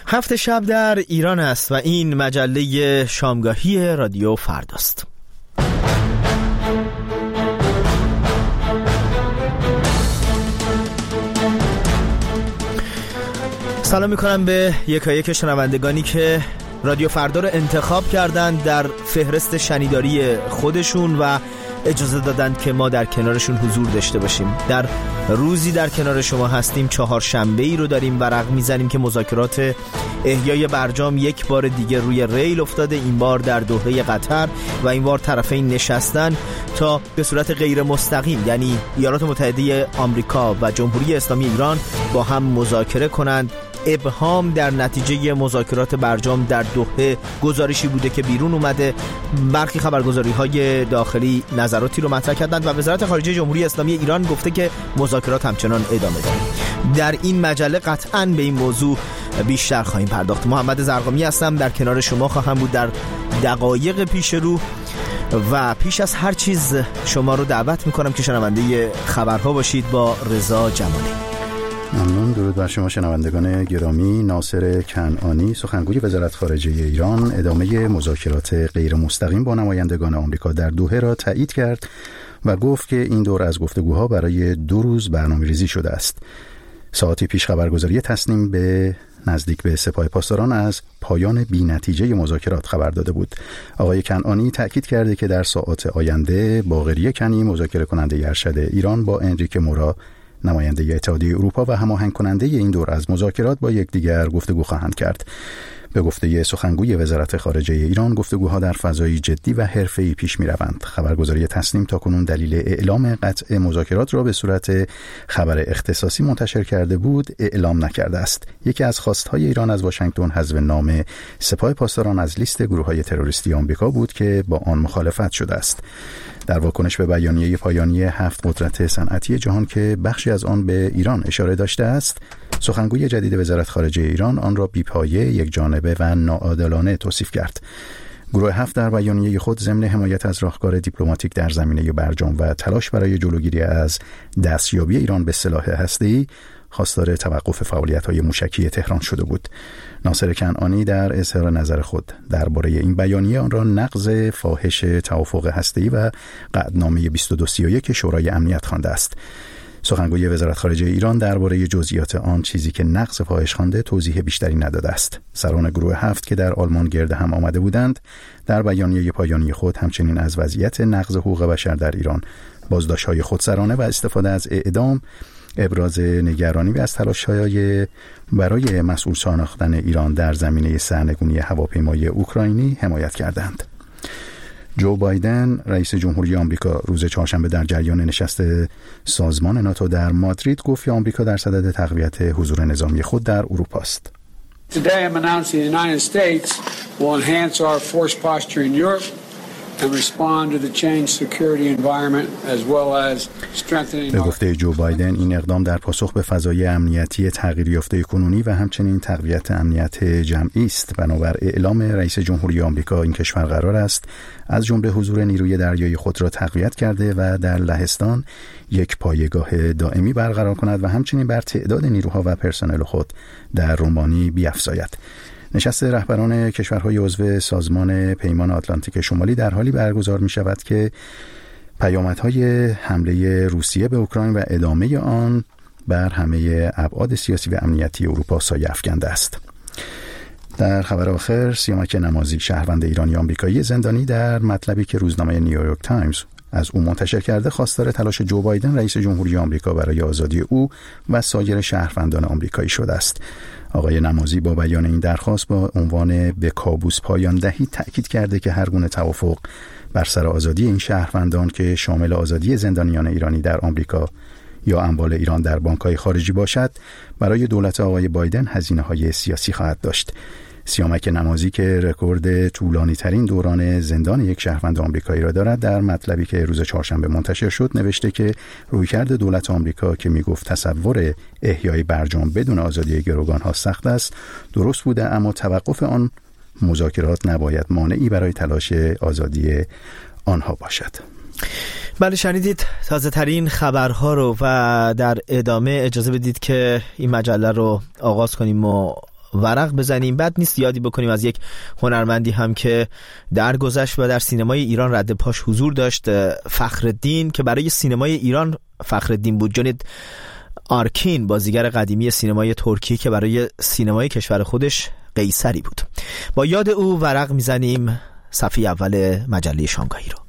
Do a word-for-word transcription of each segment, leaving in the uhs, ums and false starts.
هفت شب در ایران است و این مجله شامگاهی رادیو فرداست. سلام میکنم به یکایک شنوندگانی که رادیو فردا رو انتخاب کردند در فهرست شنیداری خودشون و اجازه دادند که ما در کنارشون حضور داشته باشیم. در روزی در کنار شما هستیم، چهارشنبه ای رو داریم ورق میزنیم که مذاکرات احیای برجام یک بار دیگه روی ریل افتاده، این بار در دوحه قطر و این بار طرفین نشستن تا به صورت غیر مستقیم، یعنی ایالات متحده آمریکا و جمهوری اسلامی ایران با هم مذاکره کنند. ابهام در نتیجه مذاکرات برجام در دوحه گزارشی بوده که بیرون اومده. برخی خبرگزاری‌های داخلی نظراتی رو مطرح کردند و وزارت خارجه جمهوری اسلامی ایران گفته که مذاکرات همچنان ادامه داره. در این مجله قطعاً به این موضوع بیشتر خواهیم پرداخت. محمد زرقامی هستم، در کنار شما خواهم بود در دقایق پیش رو و پیش از هر چیز شما رو دعوت میکنم که شنونده خبرها باشید با رضا جمالی. ممنون. درود بر شما شنوندگان گرامی. ناصر کنعانی، سخنگوی وزارت خارجه ایران، ادامه مذاکرات غیر مستقیم با نمایندگان آمریکا در دوحه را تایید کرد و گفت که این دور از گفتگوها برای دو روز برنامه‌ریزی شده است. ساعتی پیش خبرگزاری تسنیم به نزدیک به سپاه پاسداران از پایان بی‌نتیجه مذاکرات خبر داده بود. آقای کنعانی تأکید کرده که در ساعات آینده باقری کنی، مذاکره کننده ارشد ایران، با انریک مورا، نماینده اتحادیه اروپا و هماهنگ کننده این دور از مذاکرات، با یکدیگر گفتگو خواهند کرد. به گفته سخنگوی وزارت خارجه ایران، گفتگوها در فضای جدی و حرفه‌ای پیش می‌روند. خبرگزاری تسنیم تاکنون دلیل اعلام قطع مذاکرات را به صورت خبر اختصاصی منتشر کرده بود اعلام نکرده است. یکی از خواست‌های ایران از واشنگتن حذف نام سپاه پاسداران از لیست گروه‌های تروریستی آمریکا بود که با آن مخالفت شده است. در واکنش به بیانیه پایانی هفت قدرت صنعتی جهان که بخشی از آن به ایران اشاره داشته است، سخنگوی جدید وزارت خارجه ایران آن را بی‌پایه، یکجانبه و ناعادلانه توصیف کرد. گروه هفت در بیانیه خود ضمن حمایت از راهکار دیپلماتیک در زمینه برجام و تلاش برای جلوگیری از دستیابی ایران به سلاح هسته‌ای، خواستار توقف فعالیت‌های موشکی تهران شده بود. ناصر کنعانی در اظهار نظر خود درباره این بیانیه آن را نقض فاحش توافق هسته‌ای و قطعنامه بیست و دو سی و یک شورای امنیت خوانده است. سخنگوی وزارت خارجه ایران درباره جزئیات آن چیزی که نقض فاحش خوانده توضیح بیشتری نداده است. سران گروه هفت که در آلمان گرد هم آمده بودند، در بیانیه پایانی خود همچنین از وضعیت نقض حقوق بشر در ایران، بازداشت‌های خودسرانه و استفاده از اعدام، ابراز نگرانی و از تلاش‌های برای مسئول ساختن ایران در زمینه سرنگونی هواپیمای اوکراینی حمایت کردند. جو بایدن، رئیس جمهوری آمریکا، روز چهارشنبه در جریان نشست سازمان ناتو در مادرید گفت که آمریکا در صدد تقویت حضور نظامی خود در اروپا است. Today I'm announcing the United States will enhance our force posture in Europe and respond to the changed security environment as well as strengthening. به گفته جو بایدن، این اقدام در پاسخ به فضای امنیتی تغییر یافته کنونی و همچنین تقویت امنیت جمعی است. بنابر اعلام رئیس جمهوری آمریکا، این کشور قرار است از جمله حضور نیروی دریایی خود را تقویت کرده و در لهستان یک پایگاه دائمی برقرار کند و همچنین بر تعداد نیروها و پرسنل خود در رومانی بیفزاید. نشست رهبران کشورهای عضو سازمان پیمان آتلانتیک شمالی در حالی برگزار می شود که پیامدهای حمله روسیه به اوکراین و ادامه آن بر همه ابعاد سیاسی و امنیتی اروپا سایه افکنده است. در خبر آخر، سیامک نمازی، شهروند ایرانی آمریکایی زندانی، در مطلبی که روزنامه نیویورک تایمز از او منتشر کرده، خواستار تلاش جو بایدن رئیس جمهوری آمریکا برای آزادی او و سایر شهروندان آمریکایی شده است. آقای نمازی با بیان این درخواست با عنوان به کابوس پایان دهید تأکید کرده که هر گونه توافق بر سر آزادی این شهروندان که شامل آزادی زندانیان ایرانی در آمریکا یا اموال ایران در بانک‌های خارجی باشد، برای دولت آقای بایدن هزینه‌های سیاسی خواهد داشت. سیامک نمازی که رکورد طولانی ترین دوران زندان یک شهروند آمریکایی را دارد، در مطلبی که روز چهارشنبه منتشر شد نوشته که رویکرد دولت آمریکا که میگفت تصور احیای برجام بدون آزادی گروگان‌ها سخت است درست بوده، اما توقف آن مذاکرات نباید مانعی برای تلاش آزادی آنها باشد. بله، شنیدید تازه ترین خبرها رو و در ادامه اجازه بدید که این مجله رو آغاز کنیم و ورق بزنیم. بد نیست یادی بکنیم از یک هنرمندی هم که در گذشت و در سینمای ایران رد پاش حضور داشت، فخرالدین، که برای سینمای ایران فخرالدین بود. جانید آرکین، بازیگر قدیمی سینمای ترکی که برای سینمای کشور خودش قیصری بود. با یاد او ورق میزنیم صفحه اول مجله شامگاهی رو.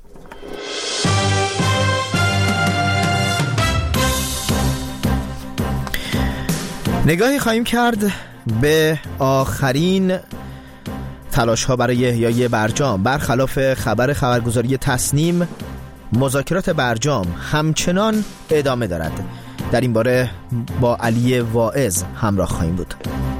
نگاهی خواهیم کرد به آخرین تلاش ها برای احیای برجام. برخلاف خبر خبرگزاری تصنیم، مذاکرات برجام همچنان ادامه دارد. در این باره با علی واعظ همراه خواهیم بود.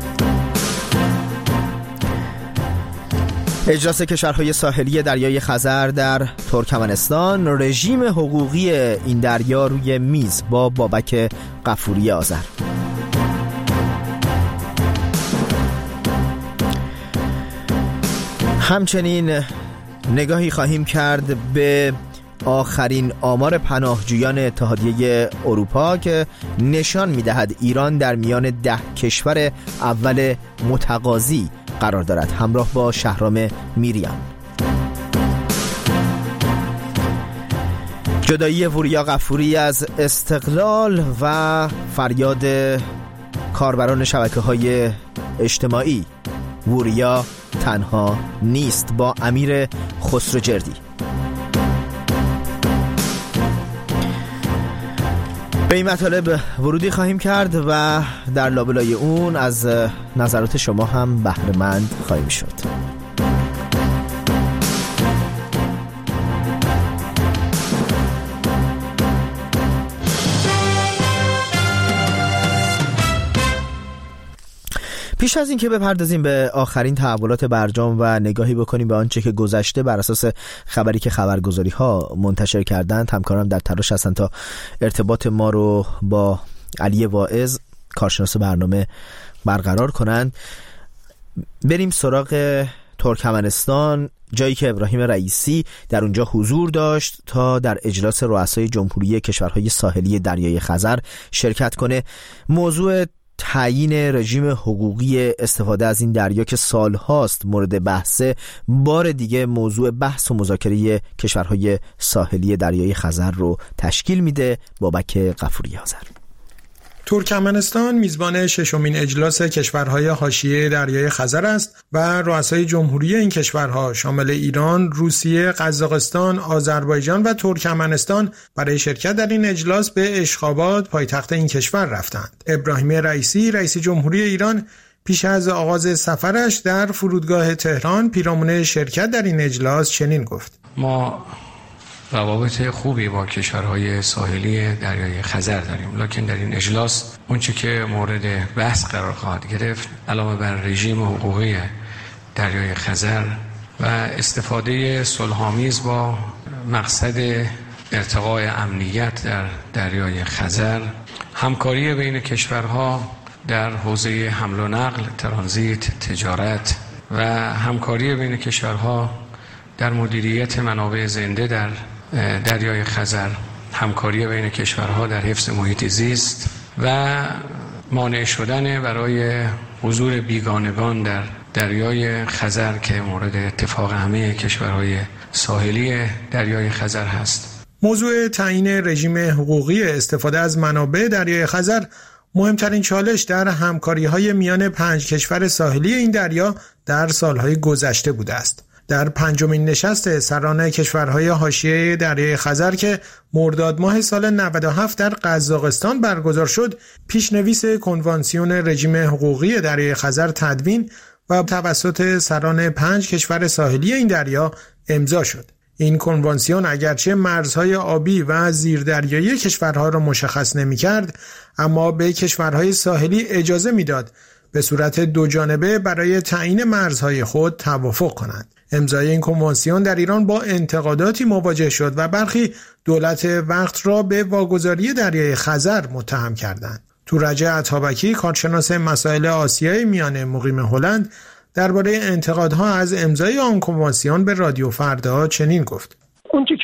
اجلاس کشورهای ساحلی دریای خزر در ترکمنستان، رژیم حقوقی این دریا روی میز با بابک غفوری آذر. همچنین نگاهی خواهیم کرد به آخرین آمار پناهجویان اتحادیه اروپا که نشان می‌دهد ایران در میان ده کشور اول متقاضی قرار دارد. همراه با شهرام میریان. جدایی وریا غفوری از استقلال و فریاد کاربران شبکه‌های اجتماعی. وریا تنها نیست، با امیر خسروجردی. به این مطالب ورودی خواهیم کرد و در لابلای اون از نظرات شما هم بهره‌مند خواهیم شد. پیش از این که بپردازیم به آخرین تحولات برجام و نگاهی بکنیم به آنچه که گذشته بر اساس خبری که خبرگزاری ها منتشر کردند، همکاران در تلاش هستند تا ارتباط ما رو با علی واعظ، کارشناس برنامه، برقرار کنند. بریم سراغ ترکمنستان، جایی که ابراهیم رئیسی در اونجا حضور داشت تا در اجلاس رؤسای جمهوری کشورهای ساحلی دریای خزر شرکت کنه. موضوع تعیین رژیم حقوقی استفاده از این دریا که سالهاست مورد بحثه، بار دیگه موضوع بحث و مذاکره کشورهای ساحلی دریای خزر رو تشکیل میده. بابک غفوری آذر. ترکمنستان میزبان ششمین اجلاس کشورهای حاشیه دریای خزر است و رؤسای جمهوری این کشورها شامل ایران، روسیه، قزاقستان، آذربایجان و ترکمنستان برای شرکت در این اجلاس به اشخاباد، پایتخت این کشور رفتند. ابراهیم رئیسی، رئیس جمهوری ایران، پیش از آغاز سفرش در فرودگاه تهران پیرامون شرکت در این اجلاس چنین گفت: ما روابط خوبی با کشورهای ساحلی دریای خزر داریم، لکن در این اجلاس اونچه که مورد بحث قرار خواهد گرفت علاوه بر رژیم حقوقی دریای خزر و استفاده صلح‌آمیز با مقصد ارتقاء امنیت در دریای خزر، همکاری بین کشورها در حوزه حمل و نقل، ترانزیت، تجارت و همکاری بین کشورها در مدیریت منابع زنده در دریای خزر، همکاری بین کشورها در حفظ محیط زیست و مانع شدن برای حضور بیگانگان در دریای خزر که مورد اتفاق همه کشورهای ساحلی دریای خزر هست. موضوع تعیین رژیم حقوقی استفاده از منابع دریای خزر مهمترین چالش در همکاری‌های میان پنج کشور ساحلی این دریا در سالهای گذشته بوده است. در پنجمین نشست سران کشورهای حاشیه دریای خزر که مرداد ماه سال نود و هفت در قزاقستان برگزار شد، پیشنویس کنوانسیون رژیم حقوقی دریای خزر تدوین و توسط سران پنج کشور ساحلی این دریا امضا شد. این کنوانسیون اگرچه مرزهای آبی و زیردریایی کشورها را مشخص نمی‌کرد، اما به کشورهای ساحلی اجازه می‌داد به صورت دو جانبه برای تعیین مرزهای خود توافق کنند. امضای این کنوانسیون در ایران با انتقاداتی مواجه شد و برخی دولت وقت را به واگذاری دریای خزر متهم کردند. تورجه عطابکی، کارشناس مسائل آسیای میانه مقیم هلند، درباره انتقادها از امضای آن کنوانسیون به رادیو فردا چنین گفت: اونچه که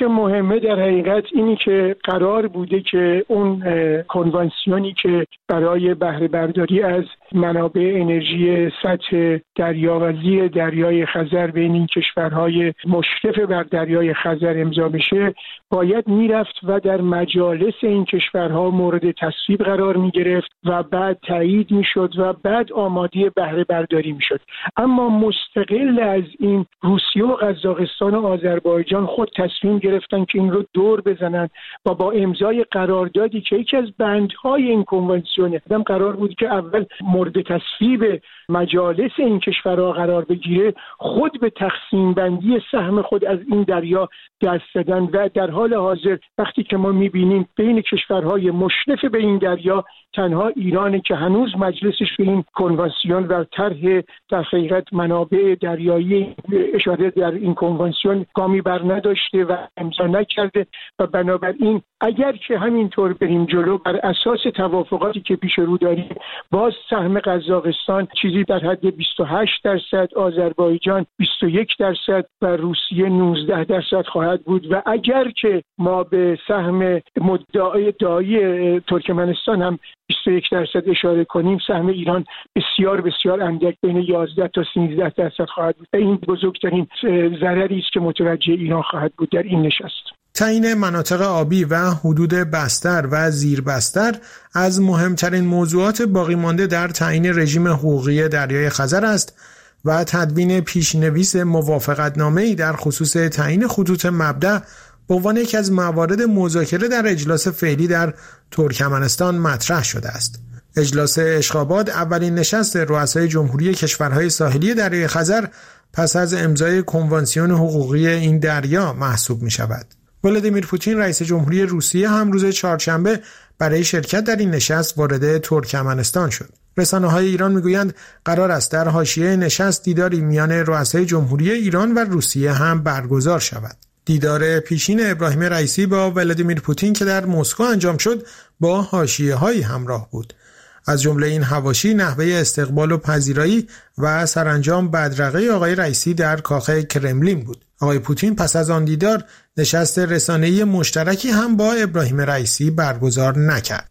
که مهمه در حقیقت اینی که قرار بوده که اون کنوانسیونی که برای بهره برداری از منابع انرژی سطح دریاوزی دریای خزر بین این کشورهای مشرف بر دریای خزر امضا بشه، باید میرفت و در مجالس این کشورها مورد تصویب قرار میگرفت و بعد تایید میشد و بعد آماده بهره برداری میشد. اما مستقل از این روسیه و قزاقستان و آذربایجان خود تصمیم گرفتن که این رو دور بزنن و با امضای قراردادی که یکی از بندهای این کنوانسیونه هم قرار بود که اول مورد تصویب مجالس این کشورها قرار بگیره، خود به تقسیم بندی سهم خود از این دریا دست زدن و در حال حاضر وقتی که ما میبینیم بین کشورهای مشرف به این دریا تنها ایرانه که هنوز مجلسش به این کنوانسیون و طرح در حقیقت منابع دریایی اشاره در این کنوانسیون گامی بر نداشته و امضا نکرده و بنابراین اگر که همینطور بریم جلو بر اساس توافقاتی که پیش رو داریم، باز سهم قزاقستان چیزی در حد بیست و هشت درصد، آذربایجان بیست و یک درصد و روسیه نوزده درصد خواهد بود و اگر که ما به سهم مدعای دایی ترکمنستان هم بیست و یک درصد اشاره کنیم، سهم ایران بسیار بسیار اندک بین یازده تا سیزده درصد خواهد بود. این بزرگترین ضرری است که متوجه ایران خواهد بود در این نشست. تعیین مناطق آبی و حدود بستر و زیر بستر از مهمترین موضوعات باقی مانده در تعیین رژیم حقوقی دریای خزر است و تدوین پیشنویس موافقتنامه‌ای در خصوص تعیین خطوط مبدأ به عنوان یکی از موارد مذاکره در اجلاس فعلی در ترکمنستان مطرح شده است. اجلاس اشخاباد اولین نشست رؤسای جمهوری کشورهای ساحلی دریای خزر پس از امضای کنوانسیون حقوقی این دریا محسوب می شود. ولادیمیر پوتین رئیس جمهوری روسیه هم روز چهارشنبه برای شرکت در این نشست وارد ترکمنستان شد. رسانه‌های ایران میگویند قرار است در حاشیه نشست دیداری میان رؤسای جمهوری ایران و روسیه هم برگزار شود. دیدار پیشین ابراهیم رئیسی با ولادیمیر پوتین که در مسکو انجام شد با حاشیه‌هایی همراه بود. از جمله این حواشی نحوه استقبال و پذیرایی و سرانجام بدرقه آقای رئیسی در کاخ کرملین بود. آقای پوتین پس از آن دیدار نشست رسانه‌ای مشترکی هم با ابراهیم رئیسی برگزار نکرد.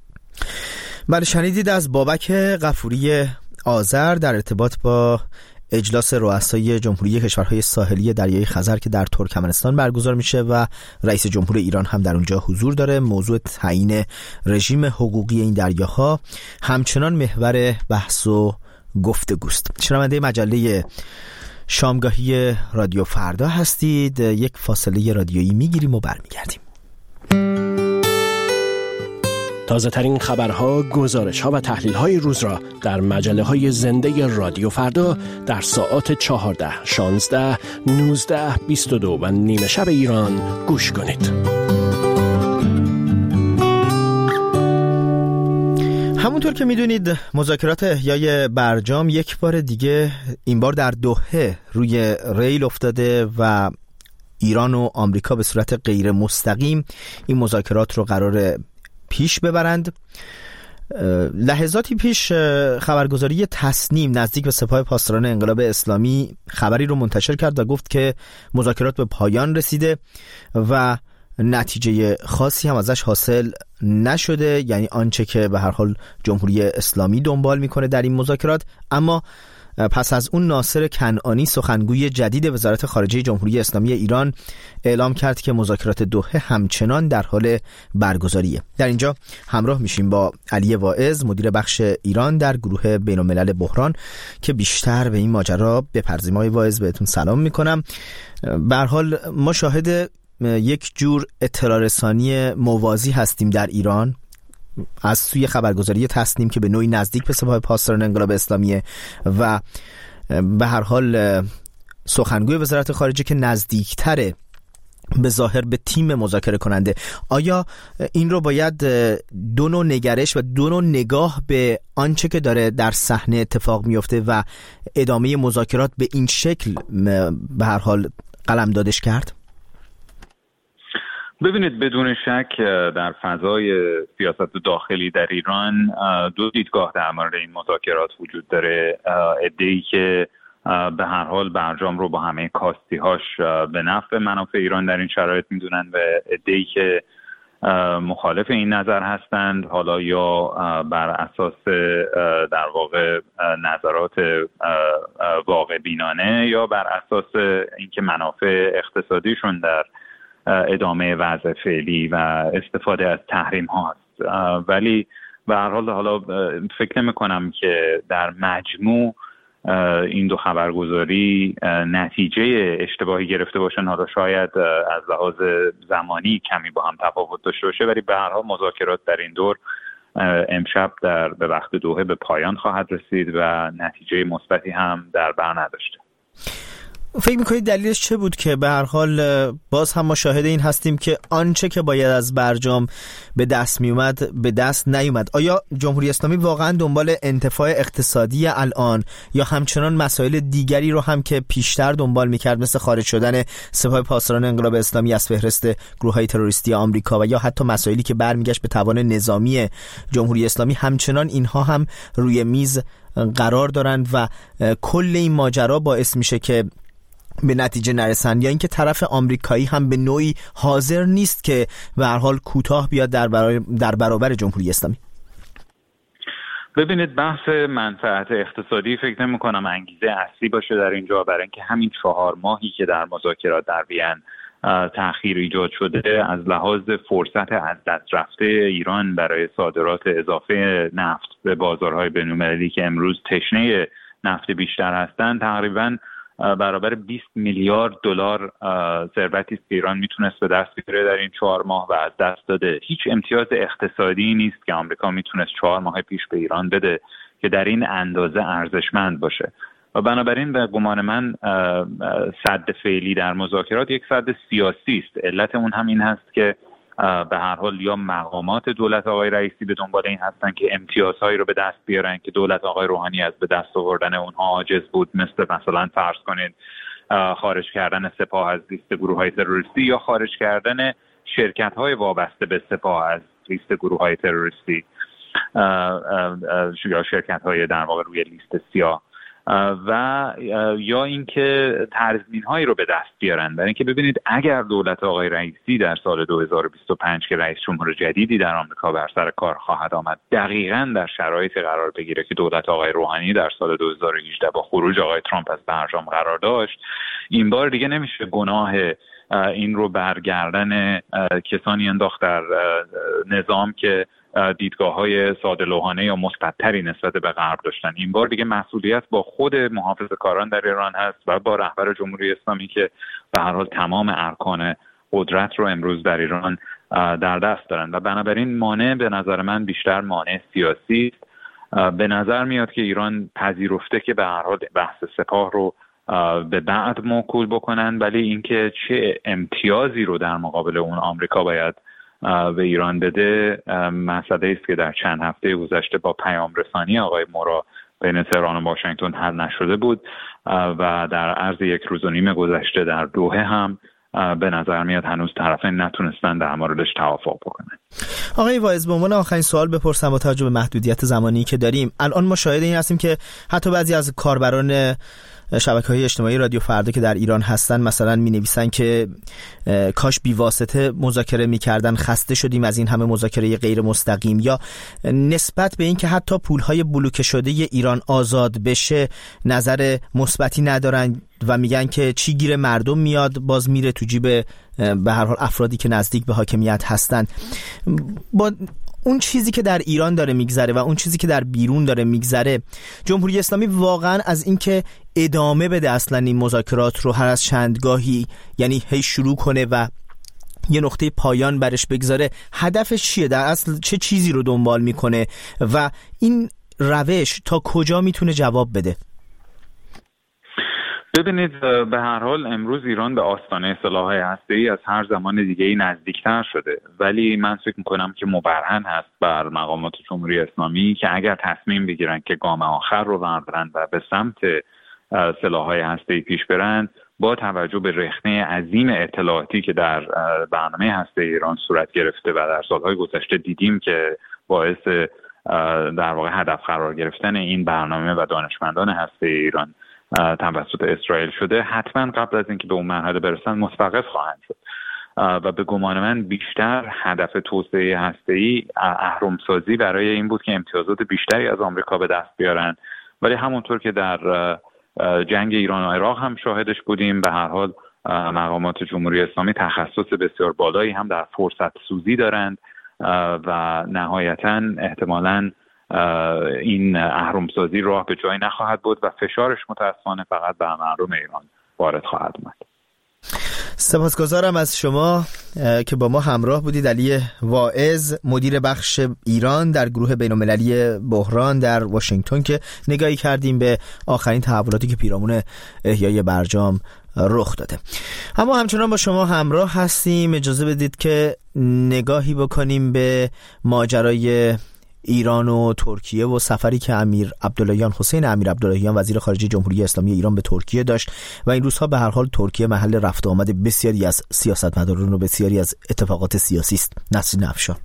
بله، شنیدید از بابک غفوری آذر در ارتباط با اجلاس رؤسای جمهوری کشورهای ساحلی دریای خزر که در ترکمنستان برگزار میشه و رئیس جمهور ایران هم در اونجا حضور داره. موضوع تعیین رژیم حقوقی این دریاها همچنان محور بحث و گفتگوست. شنونده مجله شامگاهی رادیو فردا هستید. یک فاصله رادیویی میگیریم و برمیگردیم. تازه ترین خبرها، گزارش‌ها و تحلیل‌های روز را در مجله‌های زنده رادیو فردا در ساعات چهارده، شانزده، نوزده، بیست و دو و نیمه شب ایران گوش کنید. همونطور که میدونید مذاکرات احیای برجام یک بار دیگه این بار در دوحه روی ریل افتاده و ایران و آمریکا به صورت غیر مستقیم این مذاکرات رو قراره پیش ببرند. لحظاتی پیش خبرگزاری تصنیم نزدیک به سپاه پاسداران انقلاب اسلامی خبری رو منتشر کرد و گفت که مذاکرات به پایان رسیده و نتیجه خاصی هم ازش حاصل نشده، یعنی آنچه که به هر حال جمهوری اسلامی دنبال میکنه در این مذاکرات. اما پس از اون ناصر کنعانی سخنگوی جدید وزارت خارجه جمهوری اسلامی ایران اعلام کرد که مذاکرات دوحه همچنان در حال برگزاریه. در اینجا همراه میشیم با علی واعظ مدیر بخش ایران در گروه بین‌الملل بحران که بیشتر به این ماجرا بپردازیم. آقای واعظ بهتون سلام میکنم. به هر حال ما شاهد یک جور اطلاع رسانی موازی هستیم در ایران از سوی خبرگزاری تصنیم که به نوعی نزدیک به سپاه پاسداران انقلاب اسلامیه و به هر حال سخنگوی وزارت خارجه که نزدیکتره به ظاهر به تیم مذاکره کننده. آیا این رو باید دو نوع نگرش و دو نوع نگاه به آنچه که داره در صحنه اتفاق میفته و ادامه مذاکرات به این شکل به هر حال قلمدادش کرد؟ ببینید، بدون شک در فضای سیاست داخلی در ایران دو دیدگاه در مورد این مذاکرات وجود داره. عده‌ای که به هر حال برجام رو با همه کاستی‌هاش به نفع منافع ایران در این شرایط میدونن و عده‌ای که مخالف این نظر هستند، حالا یا بر اساس در واقع نظرات واقع بینانه یا بر اساس اینکه منافع اقتصادیشون در ادامه وضع فعلی و استفاده از تحریم ها هست. ولی به هر حال حالا فکر نمی کنم که در مجموع این دو خبرگزاری نتیجه اشتباهی گرفته باشن. حالا شاید از لحاظ زمانی کمی با هم تفاوت داشته باشه، ولی به هر حال مذاکرات در این دور امشب در به وقت دوحه به پایان خواهد رسید و نتیجه مثبتی هم در بر نداشته. فکر میکنید دلیلش چه بود که به هر حال باز هم ما شاهد این هستیم که آنچه که باید از برجام به دست میومد به دست نیومد؟ آیا جمهوری اسلامی واقعا دنبال انتفاع اقتصادی الان یا همچنان مسائل دیگری رو هم که پیشتر دنبال میکرد، مثل خارج شدن سپاه پاسداران انقلاب اسلامی از فهرست گروه‌های تروریستی آمریکا و یا حتی مسائلی که برمیگشت به توان نظامی جمهوری اسلامی، همچنان اینها هم روی میز قرار دارند و کل این ماجرا باعث میشه که به نتیجه نرسن، یا اینکه طرف آمریکایی هم به نوعی حاضر نیست که به هر حال کوتاه بیاد در برابر در برابر جمهوری اسلامی؟ ببینید، بحث منفعت اقتصادی فکر نمی کنم انگیزه اصلی باشه در اینجا، برای اینکه همین چهار ماهی که در مذاکرات در وین تأخیر ایجاد شده از لحاظ فرصت از دست رفته ایران برای صادرات اضافه نفت به بازارهای بین‌المللی که امروز تشنه نفت بیشتر هستند، تقریباً برابر بیست میلیارد دلار ثروتی است که ایران میتونست به دست بیاره در این چهار ماه و از دست داده. هیچ امتیاز اقتصادی نیست که آمریکا میتونست چهار ماه پیش به ایران بده که در این اندازه ارزشمند باشه و بنابراین به گمان من سد فعلی در مذاکرات یک سد سیاسی است. علت اون هم این هست که به هر حال یا مقامات دولت آقای رئیسی به دنبال این هستن که امتیازهایی رو به دست بیارن که دولت آقای روحانی از به دست آوردن اونها عاجز بود، مثل مثلا فرض کنید خارج کردن سپاه از لیست گروه‌های تروریستی یا خارج کردن شرکت‌های وابسته به سپاه از لیست گروه‌های تروریستی یا شرکت‌های در واقع روی لیست سیاه، و یا اینکه تضمین‌هایی رو به دست بیارن. برای اینکه ببینید اگر دولت آقای رئیسی در سال دو هزار و بیست و پنج که رئیس جمهور جدیدی در آمریکا بر سر کار خواهد آمد دقیقاً در شرایطی قرار بگیره که دولت آقای روحانی در سال دو هزار و هجده با خروج آقای ترامپ از برجام قرار داشت، این بار دیگه نمیشه گناه این رو برگردن کسانی انداخت در نظام که دیدگاه‌های ساده‌لوحانه یا مثبت‌تری نسبت به غرب داشتن. این بار دیگه مسئولیت با خود محافظه‌کاران در ایران هست و با رهبر جمهوری اسلامی که به هر حال تمام ارکان قدرت رو امروز در ایران در دست دارن و بنابراین مانع به نظر من بیشتر مانع سیاسی است. به نظر میاد که ایران پذیرفته که به هر حال بحث سپاه رو به بعد موکول بکنن، ولی اینکه چه امتیازی رو در مقابل اون آمریکا باید به ایران بده مسئله است که در چند هفته گذشته با پیام رسانی آقای مورا بین تهران و واشنگتن حل نشده بود و در عرض یک روز و نیم گذشته در دوحه هم به نظر میاد هنوز طرفین نتونستن در موردش توافق بکنن. آقای واعظ، به عنوان آخرین سوال بپرسم با توجه به محدودیت زمانی که داریم، الان ما شاهد این هستیم که حتی بعضی از کاربران شبکه‌های اجتماعی رادیو فردا که در ایران هستن مثلا می‌نویسن که کاش بی‌واسطه مذاکره می‌کردن، خسته شدیم از این همه مذاکره غیر مستقیم، یا نسبت به این که حتی پول‌های بلوکه شده ایران آزاد بشه نظر مثبتی ندارن و میگن که چی گیر مردم میاد باز میره تو جیب به هر حال افرادی که نزدیک به حاکمیت هستن. با اون چیزی که در ایران داره میگذره و اون چیزی که در بیرون داره میگذره، جمهوری اسلامی واقعا از اینکه ادامه بده اصلا این مذاکرات رو هر از چندگاهی، یعنی هی شروع کنه و یه نقطه پایان برش بگذاره، هدفش چیه؟ در اصل چه چیزی رو دنبال میکنه و این روش تا کجا میتونه جواب بده؟ ببینید، به هر حال امروز ایران به آستانه سلاح‌های هسته‌ای از هر زمان دیگه‌ای نزدیکتر شده، ولی من فکر می‌کنم که مبرهن هست بر مقامات جمهوری اسلامی که اگر تصمیم بگیرن که گام آخر رو بردارن و به سمت سلاح‌های هسته‌ای پیش برن، با توجه به رخنه عظیم اطلاعاتی که در برنامه هسته‌ای ایران صورت گرفته و در سال‌های گذشته دیدیم که باعث در واقع هدف قرار گرفتن این برنامه و دانشمندان هسته‌ای ایران توسط اسرائیل شده، حتما قبل از اینکه به اون مرحله برسن متوقف خواهند شد و به گمان من بیشتر هدف توسعه هسته‌ای اهرم‌سازی برای این بود که امتیازات بیشتری از آمریکا به دست بیارن. ولی همونطور که در جنگ ایران و عراق هم شاهدش بودیم، به هر حال مقامات جمهوری اسلامی تخصص بسیار بالایی هم در فرصت سوزی دارند و نهایتاً احتمالاً این اهرم‌سازی راه به جایی نخواهد بود و فشارش متأسفانه فقط به مردم ایران وارد خواهد اومد. سپاسگزارم از شما که با ما همراه بودید. علی واعظ، مدیر بخش ایران در گروه بین‌المللی بحران در واشنگتن، که نگاهی کردیم به آخرین تحولاتی که پیرامون احیای برجام رخ داده. اما همچنان با شما همراه هستیم. اجازه بدید که نگاهی بکنیم به ماجرای ایران و ترکیه و سفری که امیر عبداللهیان حسین امیر عبداللهیان وزیر خارجه جمهوری اسلامی ایران به ترکیه داشت و این روزها به هر حال ترکیه محل رفت و آمد بسیاری از سیاستمداران و بسیاری از اتفاقات سیاسی است. نسرین افشار.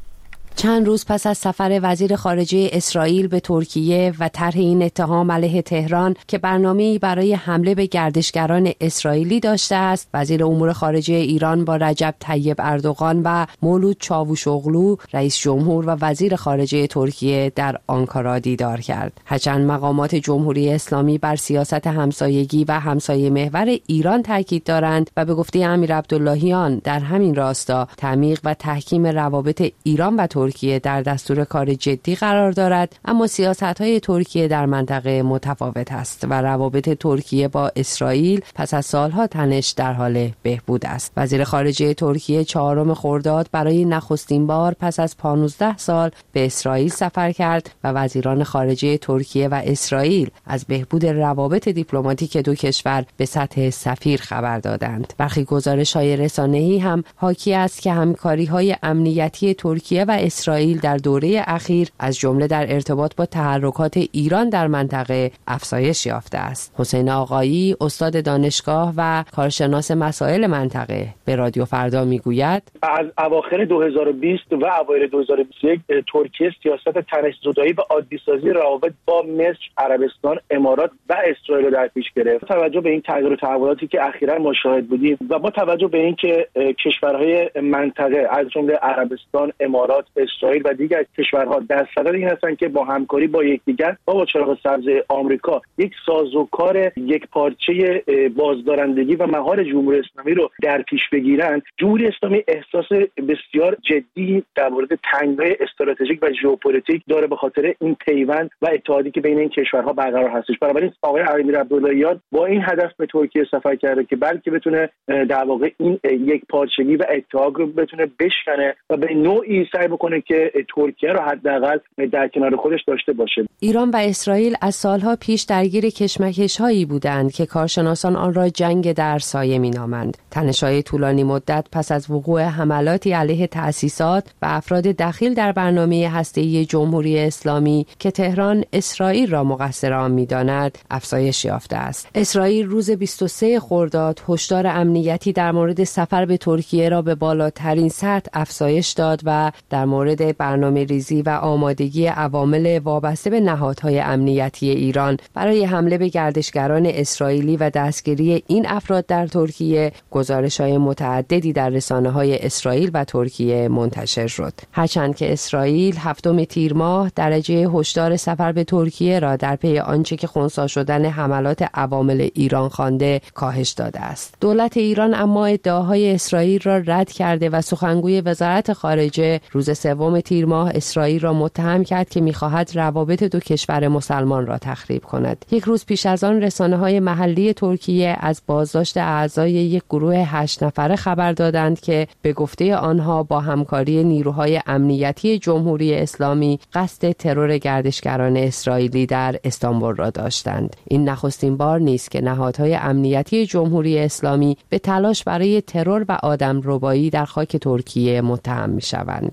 چند روز پس از سفر وزیر خارجه اسرائیل به ترکیه و طرح این اتهام علیه تهران که برنامه‌ای برای حمله به گردشگران اسرائیلی داشته است، وزیر امور خارجه ایران با رجب طیب اردوغان و مولود چاوشوغلو رئیس جمهور و وزیر خارجه ترکیه در آنکارا دیدار کرد. هرچند مقامات جمهوری اسلامی بر سیاست همسایگی و همسایه محور ایران تاکید دارند و به گفته امیر عبداللهیان در همین راستا تعمیق و تحکیم روابط ایران و ترکیه در دستور کار جدی قرار دارد، اما سیاست‌های ترکیه در منطقه متفاوت است و روابط ترکیه با اسرائیل پس از سالها تنش در حال بهبود است. وزیر خارجه ترکیه چهارم خرداد برای نخستین بار پس از پانزده سال به اسرائیل سفر کرد و وزیران خارجه ترکیه و اسرائیل از بهبود روابط دیپلماتیک دو کشور به سطح سفیر خبر دادند. برخی گزارش‌های رسانه‌ای هم حاکی است که همکاری‌های امنیتی ترکیه و اسرائیل در دوره اخیر از جمله در ارتباط با تحرکات ایران در منطقه افزایش یافته است. حسین آقایی، استاد دانشگاه و کارشناس مسائل منطقه، به رادیو فردا میگوید از اواخر دو هزار و بیست و اوایل دو هزار و بیست و یک ترکیه سیاست تنش‌زدایی و عادی‌سازی روابط با مصر، عربستان، امارات و اسرائیل را در پیش گرفت. توجه به این تغییر و تحولاتی که اخیراً ما شاهد بودیم و با توجه به اینکه کشورهای منطقه از جمله عربستان، امارات، اسرائیل و دیگر کشورها در صدد این هستند که با همکاری با یکدیگر و با چراغ سبز آمریکا یک سازوکار یک پارچه بازدارندگی و مهار جمهوری اسلامی رو در پیش بگیرند، جمهوری اسلامی احساس بسیار جدی در مورد تنگنای استراتژیک و ژئوپلیتیک داره به خاطر این پیوند و اتحادی که بین این کشورها برقرار هستش. بنابراین آقای امیر عبداللهیان با این هدف به ترکیه سفر کرده که بلکه بتونه در واقع این یک پارچگی و اتحاد رو بتونه بشکنه و به نوعی سعی بکنه که ترکیه رو حداقل در کنار خودش داشته باشه. ایران و اسرائیل از سالها پیش درگیر کشمکش‌هایی بودند که کارشناسان آن را جنگ در سایه می‌نامند. تنش‌های طولانی مدت پس از وقوع حملاتی علیه تأسیسات و افراد دخیل در برنامه هسته‌ای جمهوری اسلامی که تهران اسرائیل را مقصر آن می‌داند، افزایش یافته است. اسرائیل روز بیست و سوم خرداد هشدار امنیتی در مورد سفر به ترکیه را به بالاترین سطح افزایش داد و در مورد برنامه ریزی و آمادگی عوامل وابسته به نهادهای امنیتی ایران برای حمله به گردشگران اسرائیلی و دستگیری این افراد در ترکیه گزارش‌های متعددی در رسانه‌های اسرائیل و ترکیه منتشر شد. هرچند که اسرائیل هفتم تیر ماه درجه هشدار سفر به ترکیه را در پی آنچه که خنثی شدن حملات عوامل ایران خوانده کاهش داده است. دولت ایران اما ادعاهای اسرائیل را رد کرده و سخنگوی وزارت خارجه روز سوم تیر ماه اسرائیل را متهم کرد که می‌خواهد روابط دو کشور مسلمان را تخریب کند. یک روز پیش از آن رسانه‌های محلی ترکیه از بازداشت اعضای یک گروه هشت نفره خبر دادند که به گفته آنها با همکاری نیروهای امنیتی جمهوری اسلامی قصد ترور گردشگران اسرائیلی در استانبول را داشتند. این نخستین بار نیست که نهادهای امنیتی جمهوری اسلامی به تلاش برای ترور و آدمربایی در خاک ترکیه متهم می‌شوند. وزیر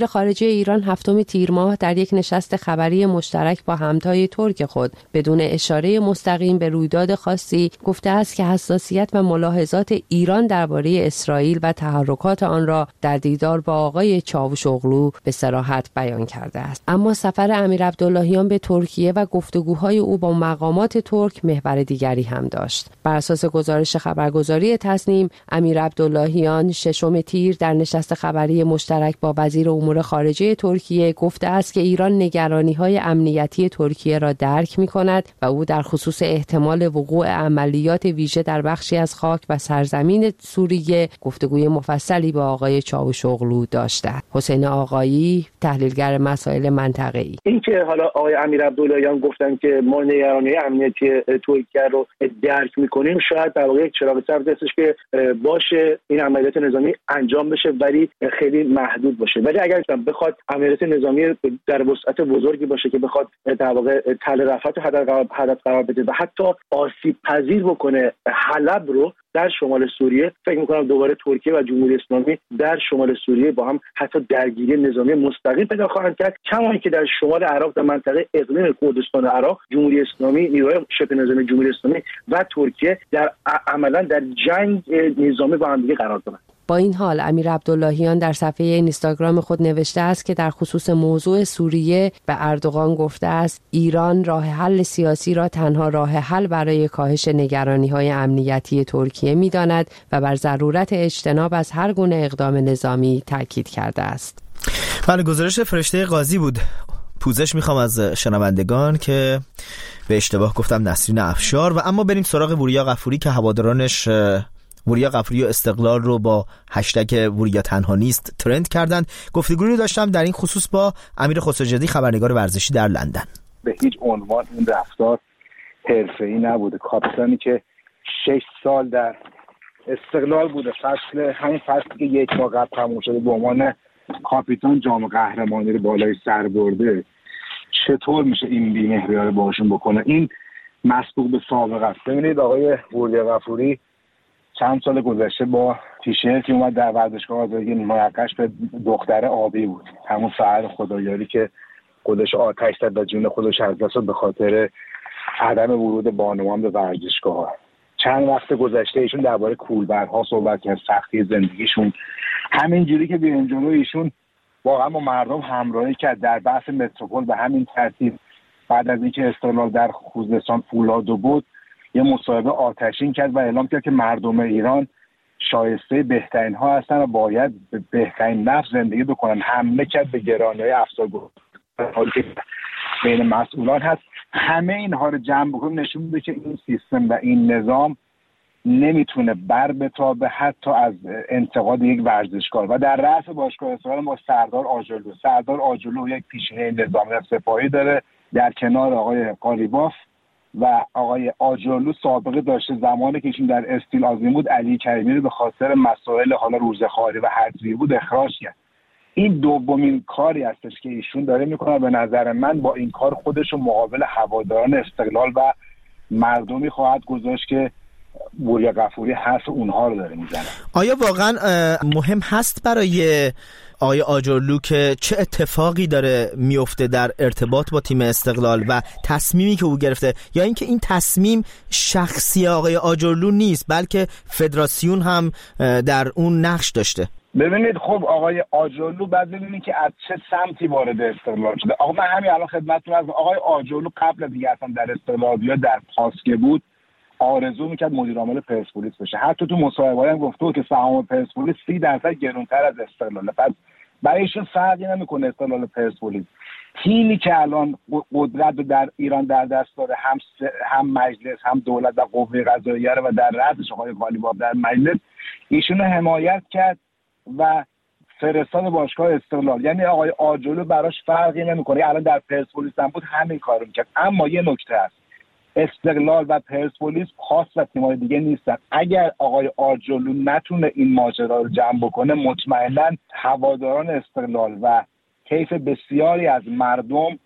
خارجه ایران هفتم تیر ماه در یک نشست خبری مشترک با همتای ترک خود بدون اشاره مستقیم به رویداد خاصی گفته است که حساسیت و ملاحظات ایران درباره اسرائیل و تحرکات آن را در دیدار با آقای چاوشوغلو به صراحت بیان کرده است. اما سفر امیر عبداللهیان به ترکیه و گفتگوهای او با مقامات ترک محور دیگری هم داشت. بر اساس گزارش خبرگزاری تصنیم، امیر عبداللهیان ششم تیر در نشست خبری مشترک با وزیر امور خارجه ترکیه گفته است که ایران نگرانی‌های امنیتی ترکیه را درک می‌کند و او در خصوص احتمال وقوع عملیات ویژه در بخشی از خاک و سرزمین سوریه گفتگوی مفصلی با آقای چاوشوغلو داشته. حسین آقایی، تحلیلگر مسائل منطقه‌ای: این که حالا آقای امیر عبداللهیان گفتن که ما نگرانی امنیتی ترکیه رو درک می‌کنیم، شاید در واقع یک چراغ سبز هستش که باشه این عملیات نظامی انجام بشه ولی خیلی محدود باشه. ولی اگر بخواد عملیات نظامی در وسعت بزرگی باشه که بخواد در واقع تل رفعت هدف قرار بده و حتی آسیب پذیر بکنه حلب رو در شمال سوریه، فکر می‌کنم دوباره ترکیه و جمهوری اسلامی در شمال سوریه با هم حتی درگیری نظامی مستقیم پیدا خواهند کرد، کما اینکه در شمال عراق در منطقه اقلیم کردستان عراق جمهوری اسلامی، نیروهای شبه نظامی جمهوری اسلامی و ترکیه در عملا در جنگ نظامی با هم دیگه قرار دارند. با این حال امیر عبداللهیان در صفحه اینستاگرام خود نوشته است که در خصوص موضوع سوریه به اردوغان گفته است ایران راه حل سیاسی را تنها راه حل برای کاهش نگرانی‌های امنیتی ترکیه می‌داند و بر ضرورت اجتناب از هر گونه اقدام نظامی تاکید کرده است. بله، گزارش فرشته قاضی بود. پوزش میخوام از شنوندگان که به اشتباه گفتم نسرین افشار. و اما بریم سراغ وریا غفوری که هوادارانش وریا غفوری و استقلال رو با هشتگ وریا تنها نیست ترند کردند. گفتگویی رو داشتم در این خصوص با امیر خسروجدی، خبرنگار ورزشی در لندن. به هیچ عنوان این رفتار حرفه‌ای نبوده. کاپیتانی که شش سال در استقلال بوده، فصل همین فصلی که یک ماه قبل تموم شده به عنوان کاپیتان جام قهرمانی رو بالای سر برده، چطور میشه این بی‌مهری‌ها رو باشون بکنه؟ این مسبوق به سابقه است. ببینید آقای وریا غفوری چند سال گذشته با تیشرتی اومد در ورزشگاه آزادی مراکش به دختر آبی بود، همون سحر خدایاری که خودش آتش زد و جون خودش از دست به خاطر عدم ورود بانوان به ورزشگاه. چند وقت گذشته ایشون درباره کولبرها صحبت کرد، سختی زندگیشون. همینجوری که بیرون جلو ایشون واقعا با مردم همراهی کرد در بحث متروپول. به همین ترتیب بعد از اینکه استقلال در خوزستان فولادو بود یه مصاحبه آتشین کرد و اعلام کرد که مردم ایران شایسته بهترین ها هستن و باید به بهترین نفس زندگی بکنن. حمله کرد به گرانی‌های افزارگذاری که بین مسئولان هست. همه اینها رو جمع بکنیم نشون میده که این سیستم و این نظام نمیتونه بر بتابه حتی از انتقاد یک ورزشکار. و در رأس باشگاه استقلال ما سردار آجرلو سردار آجرلو یک پیشینه نظامی سپاهی داره، در کنار آقای قالیباف و آقای آجرلو سابقه داشته. زمانی که ایشون در استیل آزمین بود علی کریمی رو به خاطر مسائل حالا روزخواری و حذفی بود اخراج کرد. این دومین کاری هستش که ایشون داره میکنه. به نظر من با این کار خودش رو مقابل هواداران استقلال و مردمی خواهد گذاشت که وریا غفوری حرف اونها رو داره میزنه. آیا واقعا مهم هست برای آقای آجرلو که چه اتفاقی داره میفته در ارتباط با تیم استقلال و تصمیمی که او گرفته، یا اینکه این تصمیم شخصی آقای آجرلو نیست بلکه فدراسیون هم در اون نقش داشته؟ ببینید خب آقای آجرلو بعد ببینید که از چه سمتی وارد استقلال شده. آقا من همین الان خدمتتون هستم. آقای آجرلو قبل از دیگه اصلا در استقلال یا در پاسکه بود آرزو میکرد مدیر عامل پرسپولیس بشه. حتی تو مصاحبه‌ای هم گفته بود که سهام پرسپولیس سی درصد گرانتر از استقلاله. پس برایشون فرقی نمیکنه استقلال پرسپولیس. تیمی که الان قدرت در ایران در دست داره، هم هم مجلس هم دولت و قوه قضاییه و در رأسش آقای قالیباف در مجلس، ایشونو حمایت کرد و فرستاد باشگاه استقلال. یعنی آقای آجرلو براش فرقی نمیکنه. الان در پرسپولیس هم بود همین کارو میکرد. اما یه نکته هست، استقلال و پرسپولیس خاص و تیم‌های دیگه نیستن. اگر آقای آجرلو نتونه این ماجرا رو جمع بکنه، مطمئنا هواداران استقلال و کیف بسیاری از مردم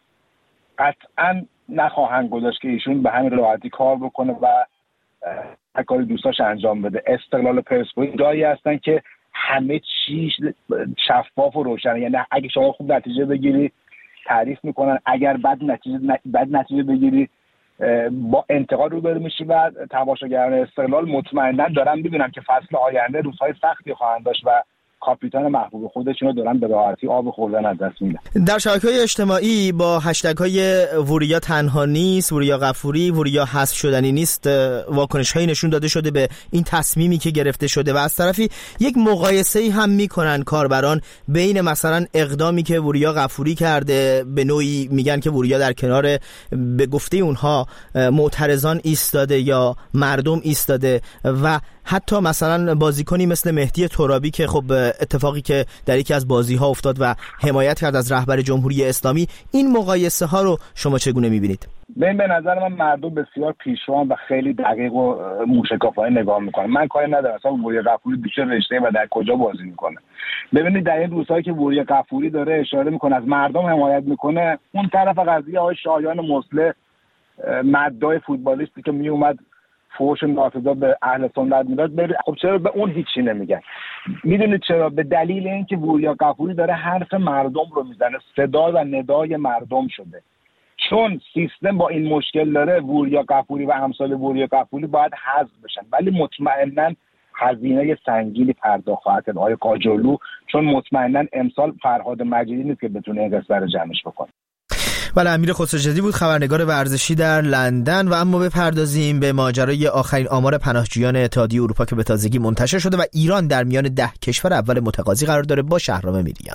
قطعا نخواهند گذاشت که ایشون به همین راحتی کار بکنه و هر کاری دوستاش انجام بده. استقلال و پرسپولیس جایی هستن که همه چیش شفاف و روشنه. یعنی اگه شما خوب نتیجه بگیری تعریف میکنن، اگر بد نتیجه بد نتیجه بگیری با انتقاد روبرو میشی. و تماشاگران استقلال مطمئنا دارن ببینن که فصل آینده روزهای سختی خواهند داشت و کاپیتان محبوب خودشون رو دارن به راحتی آب خوردن از دست میدن. در شبکه‌های اجتماعی با هشتگ‌های وریا تنها نیست، وریا غفوری، وریا حذف شدنی نیست، واکنش‌هایی نشون داده شده به این تصمیمی که گرفته شده و از طرفی یک مقایسه‌ای هم می‌کنن کاربران بین مثلا اقدامی که وریا غفوری کرده، به نوعی میگن که وریا در کنار به گفته اونها معترضان ایستاده یا مردم ایستاده، و حتی مثلا بازیکنی مثل مهدی ترابی که خب اتفاقی که در یکی از بازی‌ها افتاد و حمایت کرد از رهبر جمهوری اسلامی، این مقایسه ها رو شما چگونه می‌بینید؟ من به نظر من مردم بسیار پیشرو و خیلی دقیق و موشکافانه نگاه میکنن. من کاری ندارم اصلا وریا غفوری بیچاره رشته و در کجا بازی میکنه. ببینید در این روزهایی که وریا غفوری داره اشاره میکنه از مردم حمایت میکنه، اون طرف قضیه آقای شایان مصلح مدای فوتبالیستی که میومد فوش ناصدا به اهل سنت میداد، خب چرا به اون هیچی نمیگن؟ میدونید چرا؟ به دلیل اینکه وریا غفوری داره حرف مردم رو میزنه، صدا و ندای مردم شده. چون سیستم با این مشکل داره، وریا غفوری و امثال وریا غفوری باید حذف بشن، ولی مطمئنا هزینه سنگینی پرداخت خواهد کرد آقای قاجارلو، چون مطمئنا امسال فرهاد مجیدی نیست که بتونه این قصه رو جمعش بکنه. بله، امیر خسروجدی بود، خبرنگار ورزشی در لندن. و اما بپردازیم به ماجرای آخرین آمار پناهجویان اتحادیه اروپا که به تازگی منتشر شده و ایران در میان ده کشور اول متقاضی قرار داره. با شهرام میریان.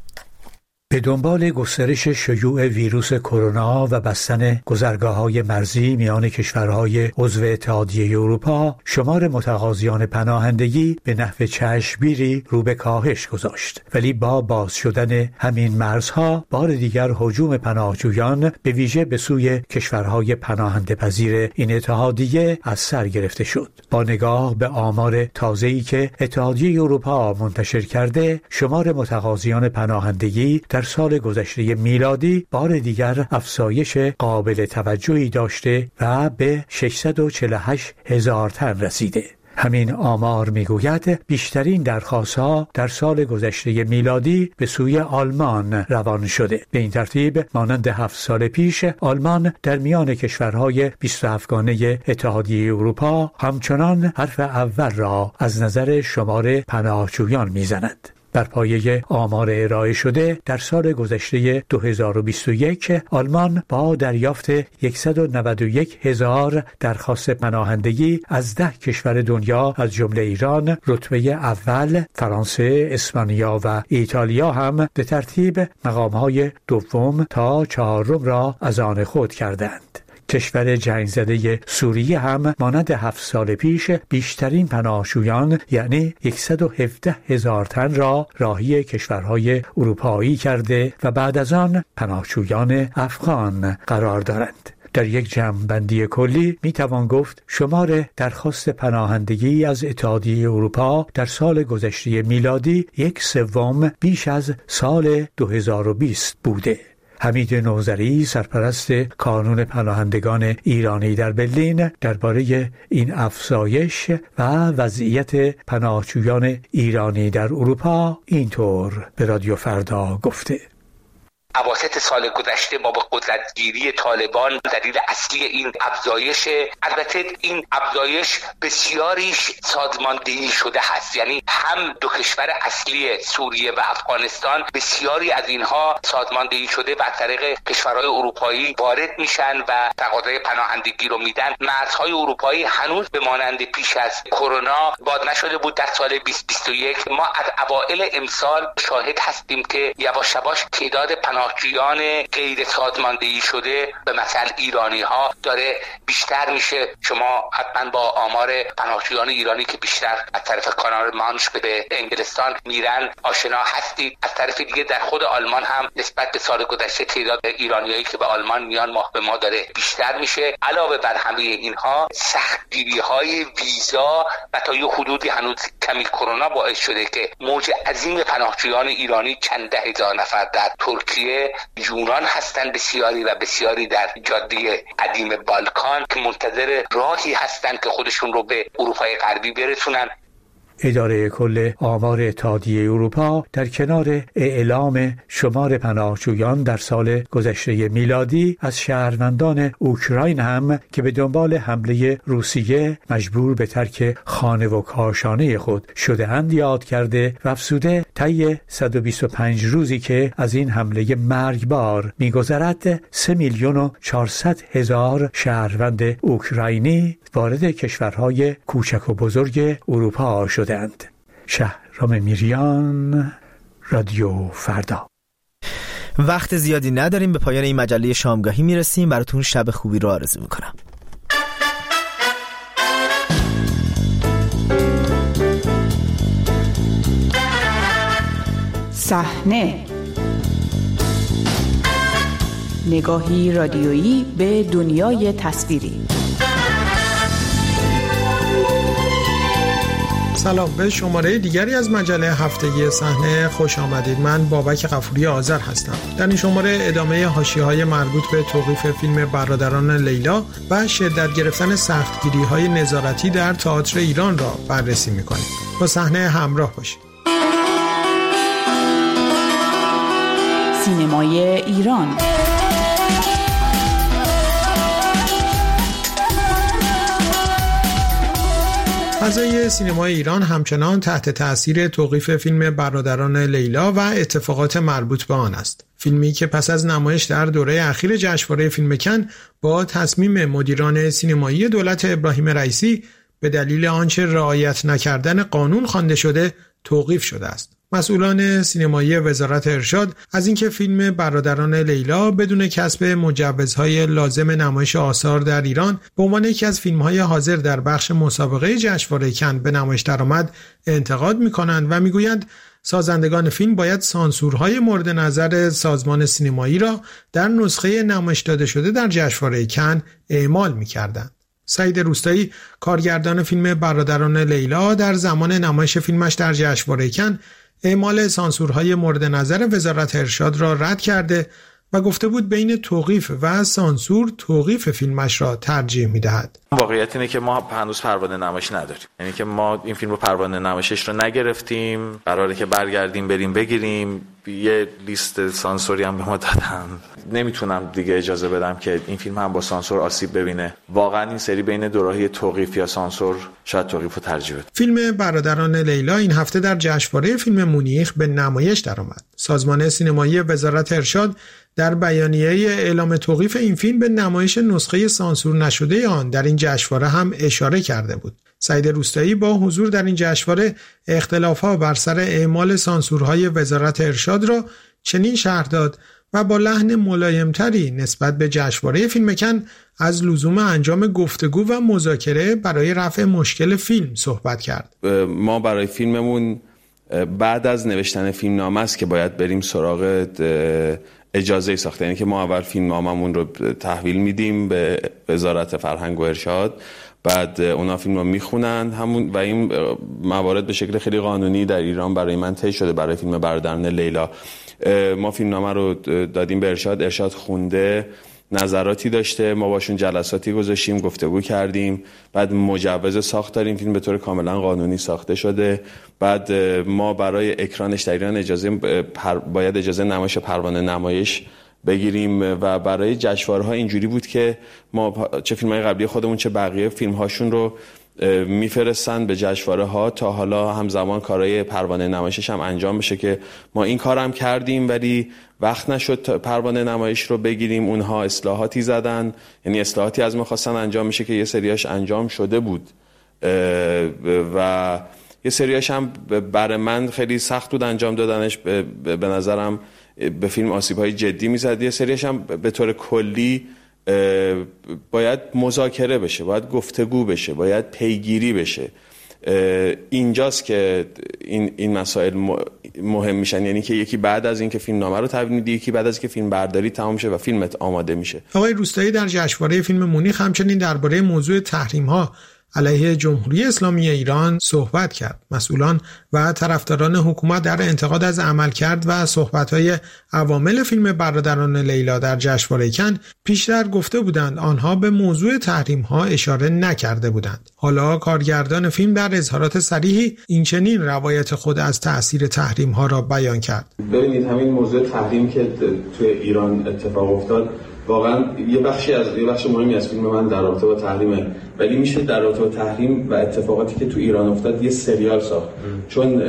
به دنبال گسترش شیوع ویروس کرونا و بستن گذرگاه‌های مرزی میان کشورهای عضو اتحادیه اروپا، شمار متقاضیان پناهندگی به نحو چشمگیری رو به کاهش گذاشت. ولی با باز شدن همین مرزها، بار دیگر هجوم پناهجویان به ویژه به سوی کشورهای پناهنده پذیر این اتحادیه از سر گرفته شد. با نگاه به آمار تازه‌ای که اتحادیه اروپا منتشر کرده، شمار متقاضیان پناهندگی در سال گذشته میلادی بار دیگر افزایش قابل توجهی داشته و به ششصد و چهل و هشت هزار تن رسیده. همین آمار میگوید بیشترین درخواست‌ها در سال گذشته میلادی به سوی آلمان روان شده. به این ترتیب مانند هفت سال پیش، آلمان در میان کشورهای بیست و هفت گانه اتحادیه اروپا همچنان حرف اول را از نظر شمار پناهجویان میزند. بر پایه آمار ارائه شده در سال گذشته دو هزار و بیست و یک، آلمان با دریافت صد و نود و یک هزار درخواست پناهندگی از ده کشور دنیا از جمله ایران، رتبه اول، فرانسه، اسپانیا و ایتالیا هم به ترتیب مقام‌های دوم تا چهارم را از آن خود کردند. کشور جنگ زده سوریه هم مانند هفت سال پیش بیشترین پناهجویان یعنی صد و هفده هزار تن را راهی کشورهای اروپایی کرده و بعد از آن پناهجویان افغان قرار دارند. در یک جمع‌بندی کلی می توان گفت شمار درخواست پناهندگی از اتحادیه اروپا در سال گذشته میلادی یک سوم بیش از سال دو هزار و بیست بوده. حمید نوذری، سرپرست کانون پناهندگان ایرانی در برلین، درباره این افزایش و وضعیت پناهجویان ایرانی در اروپا اینطور به رادیو فردا گفته: اواسط سال گذشته ما با قدرتگیری طالبان دلیل اصلی این افزایش، البته این افزایش بسیاریش سازماندهی شده هست، یعنی هم دو کشور اصلی سوریه و افغانستان بسیاری از اینها سازماندهی شده و از طریق کشورهای اروپایی وارد میشن و تقاضای پناهندگی رو میدن. مرزهای اروپایی هنوز به مانند پیش از کرونا باز نشده بود. در سال بیست بیست و یک ما از اوایل امسال شاهد هستیم که یواش یواش تعداد پناه پناهجویان غیر سازماندهی شده به مثل ایرانی ها داره بیشتر میشه. شما حتما با آمار پناهجویان ایرانی که بیشتر از طرف کانال مانش به انگلستان میرن آشنا هستید. از طرف دیگه در خود آلمان هم نسبت به سال گذشته تعداد ایرانیایی که به آلمان میان ماه به ماه داره بیشتر میشه. علاوه بر همه اینها سختگیری های ویزا و تا یه حدودی هنوز کمی کرونا باعث شده که موج عظیم پناهجویان ایرانی چند ده هزار نفر در ترکیه، یونان هستند بسیاری و بسیاری در جاده قدیم بالکان که منتظر راهی هستند که خودشون رو به اروپای غربی برسونن. اداره کل آمار اتحادیه اروپا در کنار اعلام شمار پناهجویان در سال گذشته میلادی از شهروندان اوکراین هم که به دنبال حمله روسیه مجبور به ترک خانه و کاشانه خود شده اند یاد کرده و افزوده طی صد و بیست و پنج روزی که از این حمله مرگبار می‌گذرد سه میلیون و چهارصد هزار شهروند اوکراینی وارد کشورهای کوچک و بزرگ اروپا شدند. شهرام میریان، رادیو فردا. وقت زیادی نداریم، به پایان این مجله شامگاهی میرسیم. براتون شب خوبی رو آرزو میکنم. صحنه، نگاهی رادیویی به دنیای تصویری. سلام، به شماره دیگری از مجله هفتگی صحنه خوش آمدید. من بابک غفوری آذر هستم. در این شماره ادامه حاشیه‌های مربوط به توقیف فیلم برادران لیلا و شدت گرفتن سختگیری‌های نظارتی در تئاتر ایران را بررسی می‌کنیم. با صحنه همراه باشید. سینمای ایران. فضای سینمای ایران همچنان تحت تأثیر توقیف فیلم برادران لیلا و اتفاقات مربوط به آن است. فیلمی که پس از نمایش در دوره اخیر جشنواره فیلم کن با تصمیم مدیران سینمایی دولت ابراهیم رئیسی به دلیل آنچه رعایت نکردن قانون خوانده شده توقیف شده است. مسئولان سینمایی وزارت ارشاد از اینکه فیلم برادران لیلا بدون کسب مجوزهای لازم نمایش آثار در ایران به عنوان یکی از فیلم‌های حاضر در بخش مسابقه جشنواره کن به نمایش درآمد انتقاد می‌کنند و می‌گویند سازندگان فیلم باید سانسورهای مورد نظر سازمان سینمایی را در نسخه نمایش داده شده در جشنواره کن اعمال می‌کردند. سعید روستایی، کارگردان فیلم برادران لیلا، در زمان نمایش فیلمش در جشنواره کن اعمال سانسورهای مورد نظر وزارت ارشاد را رد کرده و گفته بود بین توقیف و سانسور توقیف فیلمش را ترجیح می‌دهد. واقعیت اینه که ما هنوز پروانه نمایش نداریم. یعنی که ما این فیلم رو پروانه نمایشش رو نگرفتیم. قراره که برگردیم بریم بگیریم. یه لیست سانسوری هم به ما دادن. نمیتونم دیگه اجازه بدم که این فیلم هم با سانسور آسیب ببینه. واقعا این سری بین دو راهی توقیف یا سانسور شاید توقیف رو ترجیح بده. فیلم برادران لیلا این هفته در جشنواره فیلم مونیخ به نمایش درآمد. سازمان سینمایی وزارت ارشاد در بیانیه اعلام توقیف این فیلم به نمایش نسخه سانسور نشده آن در این جشنواره هم اشاره کرده بود. سعید روستایی با حضور در این جشنواره اختلاف‌ها بر سر اعمال سانسورهای وزارت ارشاد را چنین شرح داد و با لحن ملایمتری نسبت به جشنواره فیلم کن از لزوم انجام گفتگو و مذاکره برای رفع مشکل فیلم صحبت کرد. ما برای فیلممون بعد از نوشتن فیلمنامه است که باید بریم سراغ اجازه ساخته، یعنی که ما اول فیلمنامه‌مون رو تحویل میدیم به وزارت فرهنگ و ارشاد، بعد اونا فیلم رو میخونن همون و این موارد به شکل خیلی قانونی در ایران برای من طی شده. برای فیلم برادران لیلا ما فیلمنامه رو دادیم به ارشاد، ارشاد خونده، نظراتی داشته، ما باشون جلساتی گذاشتیم، گفتگو کردیم، بعد مجوز ساخت داریم، فیلم به طور کاملا قانونی ساخته شده. بعد ما برای اکرانش در ایران اجازه پر... باید اجازه نمایش پروانه نمایش بگیریم و برای جشنواره‌ها اینجوری بود که ما چه فیلم‌های قبلی خودمون چه بقیه فیلم‌هاشون رو میفرستن به جشنواره‌ها تا حالا همزمان کارهای پروانه نمایشش هم انجام بشه که ما این کارم کردیم ولی وقت نشد پروانه نمایش رو بگیریم. اونها اصلاحاتی زدن، یعنی اصلاحاتی از ما خواستن انجام میشه که یه سریاش انجام شده بود و یه سریاش هم برای من خیلی سخت بود انجام دادنش، به نظرم به فیلم آسیب‌های جدی میزد. یه سریاش هم به طور کلی باید مذاکره بشه، باید گفتگو بشه، باید پیگیری بشه. اینجاست که این این مسائل مهم میشن، یعنی که یکی بعد از اینکه فیلم نامه رو تبیین میده، یکی بعد از اینکه فیلم برداری تمام شه و فیلمت آماده میشه. آقای روستایی در جشنواره فیلم مونیخ همچنین درباره موضوع تحریم‌ها علیه جمهوری اسلامی ایران صحبت کرد. مسئولان و طرفداران حکومت در انتقاد از عملکرد و صحبت‌های عوامل فیلم برادران لیلا در جشنواره کن پیشتر گفته بودند آنها به موضوع تحریم‌ها اشاره نکرده بودند. حالا کارگردان فیلم در اظهارات صریحی اینچنین روایت خود از تأثیر تحریم‌ها را بیان کرد. ببینید همین موضوع تحریم که توی ایران اتفاق افتاد واقعا یه بخشی از یه بخش مهمی از فیلم من در رابطه با تحریمه، ولی میشه در رابطه با تحریم و اتفاقاتی که تو ایران افتاد یه سریال ساخت. چون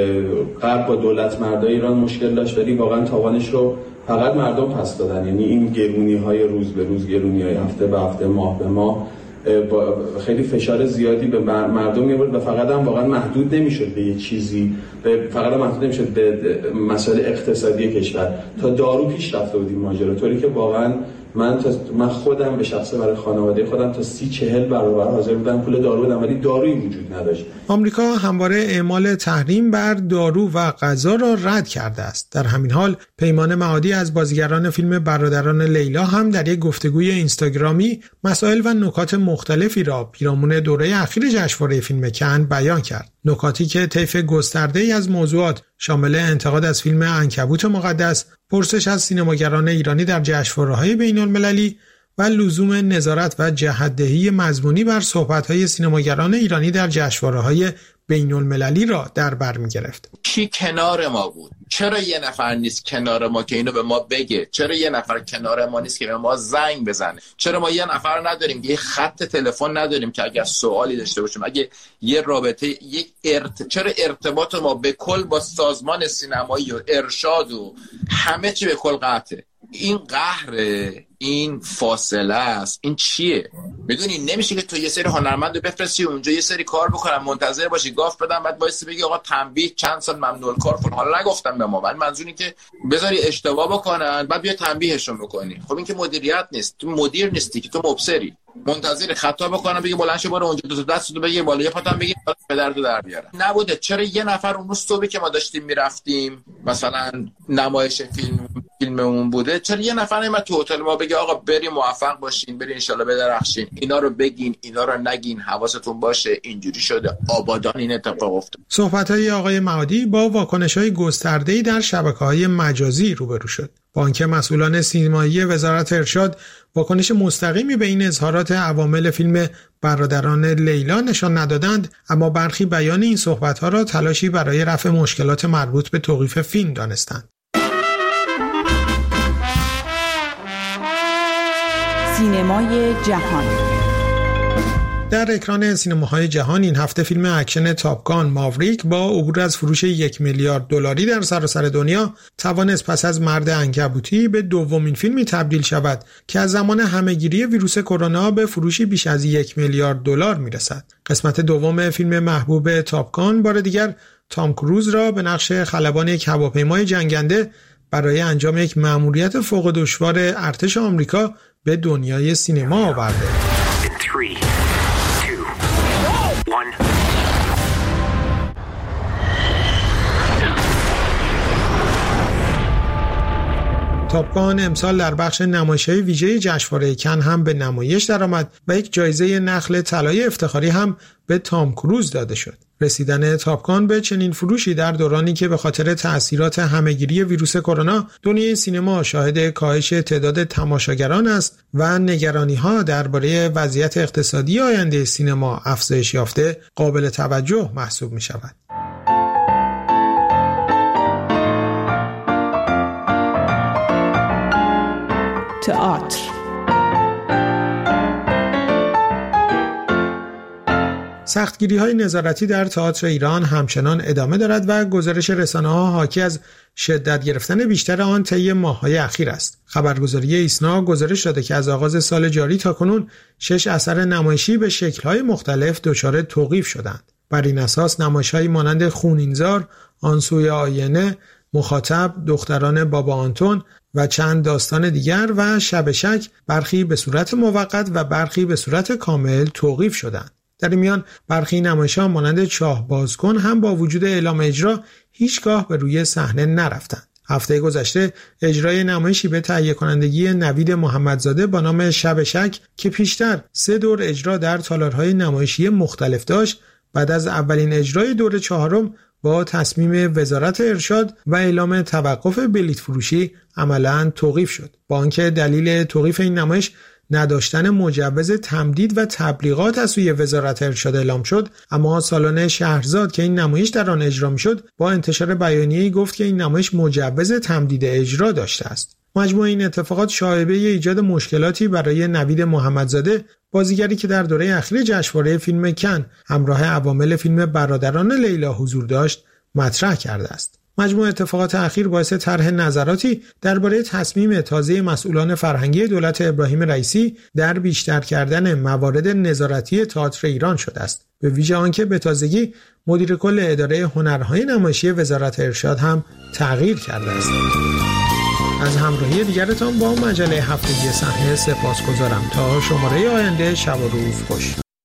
غرب با دولت مردای ایران مشکل داشت، ولی واقعا تاوانش رو فقط مردم پس دادن. یعنی این گرونی‌های روز به روز، گرونی‌های هفته به هفته، ماه به ماه با خیلی فشار زیادی به مردم می‌آورد و فقط هم واقعا محدود نمی‌شد به یه چیزی، به فقط هم محدود نمی‌شد به مسائل اقتصادی کشور. تا دارو پیش رفته بود این ماجرا، طوری که واقعا من تا من خودم به شخصه برای خانواده خودم تا سی چهل برابر حاضر بودم پول دارو بدم، ولی دارویی وجود نداشت. آمریکا همواره اعمال تحریم بر دارو و غذا را رد کرده است. در همین حال پیمان معادی از بازیگران فیلم برادران لیلا هم در یک گفتگوی اینستاگرامی مسائل و نکات مختلفی را پیرامون دوره اخیر جشنواره فیلم کن بیان کرد. نکاتی که طیف گسترده‌ای از موضوعات شامل انتقاد از فیلم عنکبوت مقدس، پرسش از سینماگران ایرانی در جشنواره‌های بین‌المللی و لزوم نظارت و جهت‌دهی مضمونی بر صحبت‌های سینماگران ایرانی در جشنواره‌های بین‌المللی را در بر می‌گرفت. کی کنار ما بود؟ چرا یه نفر نیست کنار ما که اینو به ما بگه؟ چرا یه نفر کنار ما نیست که به ما زنگ بزنه؟ چرا ما یه نفر نداریم، یه خط تلفن نداریم که اگر سوالی داشته باشیم، اگه یه رابطه، یک ارت... چرا ارتباط ما به کل با سازمان سینمایی و ارشاد و همه چی به کل قطعه؟ این قهر، این فاصله است. این چیه؟ میدونی نمیشه که تو یه سری هنرمند رو بفرستی اونجا یه سری کار بکنن، منتظر باشی گاف بدن، بعد وایسی بگی آقا تنبیه چند سال ممنوع کار فلان. حالا نگفتم به ما، ولی منظوری که بذاری اشتباه بکنن بعد بیا تنبیهشون بکنی. خب این که مدیریت نیست، تو مدیر نیستی که، تو مبصری. منتظر خطا بکنن بگی بلند شو برو اونجا دو دستتو بگی بالا، یه پاتم بگی پدر رو در بیاره. نبوده. چرا یه نفر اون روز صبحی که ما داشتیم میرفتیم مثلا نمایش فیلم فیلممون بوده، چرا یه نفر نمیاد تو هتل ما بگه آقا بریم موفق باشین، برین ان شاءالله بدرخشین، اینا رو بگین، اینا رو نگین، حواستون باشه اینجوری شده، آبادان این اتفاق افتاد. صحبت‌های آقای معادی با واکنش‌های گسترده‌ای در شبکه‌های مجازی روبرو شد. با آنکه مسئولان سینمایی وزارت ارشاد واکنش مستقیمی به این اظهارات عوامل فیلم برادران لیلا نشان ندادند، اما برخی بیان این صحبت‌ها را تلاشی برای رفع مشکلات مربوط به توقیف فیلم دانستند. سینمای جهان. در اکران سینماهای جهان این هفته فیلم اکشن تاپ گان ماوریک با عبور از فروش یک میلیارد دلاری در سراسر دنیا توانست پس از مرد عنکبوتی به دومین فیلمی تبدیل شود که از زمان همهگیری ویروس کرونا به فروشی بیش از یک میلیارد دلار میرسد. قسمت دوم فیلم محبوب تاپ گان بار دیگر تام کروز را به نقش خلبان یک هواپیمای جنگنده برای انجام یک مأموریت فوق دشوار ارتش آمریکا به دنیای سینما آورده. تاپ گان امسال در بخش نمایش‌های ویژه جشنواره کن هم به نمایش درآمد و یک جایزه نخل طلای افتخاری هم به تام کروز داده شد. رسیدن تاپ گان به چنین فروشی در دورانی که به خاطر تأثیرات همهگیری ویروس کرونا دنیای سینما شاهد کاهش تعداد تماشاگران است و نگرانی‌ها درباره وضعیت اقتصادی آینده سینما افزایش یافته قابل توجه محسوب می‌شود. تئاتر. سختگیری‌های نظارتی در تئاتر ایران همچنان ادامه دارد و گزارش رسانه‌ها حاکی از شدت گرفتن بیشتر آن طی ماه‌های اخیر است. خبرگزاری ایسنا گزارش داده که از آغاز سال جاری تاکنون شش اثر نمایشی به شکل‌های مختلف دچار توقیف شدند. بر این اساس نمایش‌هایی مانند خونینزار، آن سوی آینه، مخاطب، دختران بابا آنتون و چند داستان دیگر و شب شک برخی به صورت موقت و برخی به صورت کامل توقیف شدند. در این میان برخی نمایش‌ها مانند چاه بازکن هم با وجود اعلام اجرا هیچگاه به روی صحنه نرفتند. هفته گذشته اجرای نمایشی به تهیه کنندگی نوید محمدزاده با نام شب شک که پیشتر سه دور اجرا در تالارهای نمایشی مختلف داشت، بعد از اولین اجرای دور چهارم با تصمیم وزارت ارشاد و اعلام توقف بلیت فروشی عملاً توقیف شد. با آنکه دلیل توقیف این نمایش نداشتن مجوز تمدید و تبلیغات از سوی وزارت ارشاد اعلام شد، اما سالن شهرزاد که این نمایش در آن اجرا می‌شد با انتشار بیانیه‌ای گفت که این نمایش مجوز تمدید اجرا داشته است. مجموع این اتفاقات شایبه ایجاد مشکلاتی برای نوید محمدزاده، بازیگری که در دوره اخیر جشنواره فیلم کن همراه عوامل فیلم برادران لیلا حضور داشت مطرح کرده است. مجموع اتفاقات اخیر باعث طرح نظراتی درباره تصمیم تازه مسئولان فرهنگی دولت ابراهیم رئیسی در بیشتر کردن موارد نظارتی تئاتر ایران شده است، به ویژه آنکه به تازگی مدیر کل اداره هنرهای نمایشی وزارت ارشاد هم تغییر کرده است. از همراهی دیگرتان با مجله هفتگی صحنه سپاسگزارم. تا شماره آینده، شب و روز خوش.